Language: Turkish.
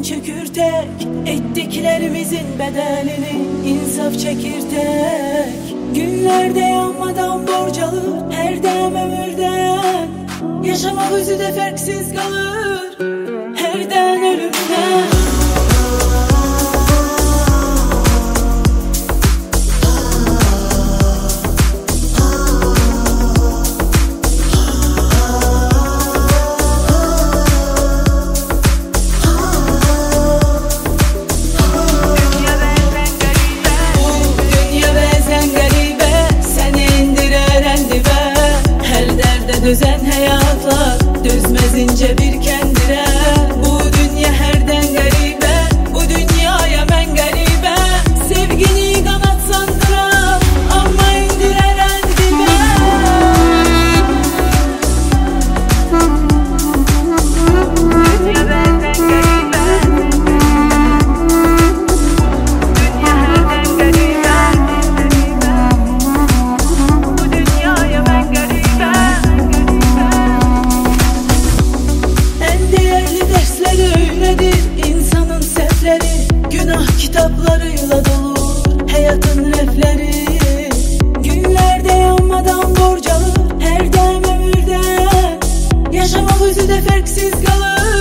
çökürtek, ettiklerimizin bedelini insaf çekirtek. Günlerde yanmadan borcalı her dem ömürden, yaşamak özü de farksız kalır herden ölümden. Düzen hayatlar düzmez ince bir kendine. Bu dünya herden garibe, bu dünyaya ben garibe. Sevgini kanat sandıra ama indirer en dibe. Dünya benden garibe, dünya herden garibe. Bu dünyaya ben garibe. İnsanın sefleri günah kitaplarıyla dolu hayatın refleri. Günlerde yanmadan borcalı her dem ömürden, yaşamak özü de farksız kalır